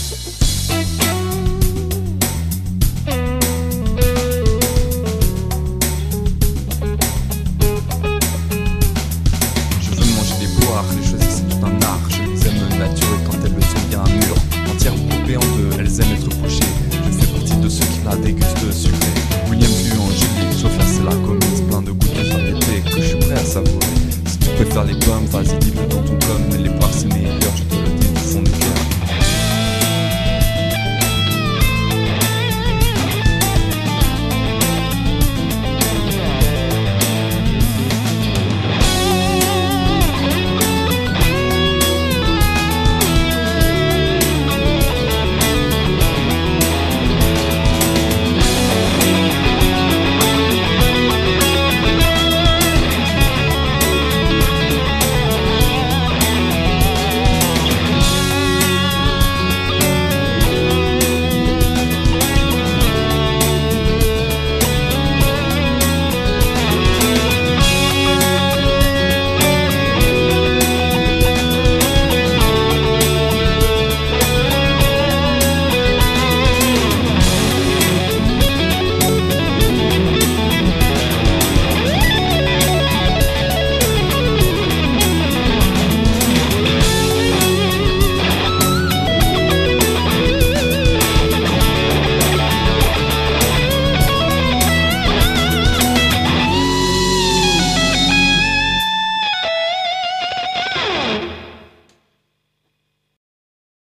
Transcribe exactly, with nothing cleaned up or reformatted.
Je veux manger des poires, les choisir c'est tout un art. Je les aime nature et quand elles le sont bien mûres. Entières ou coupées en deux, elles aiment être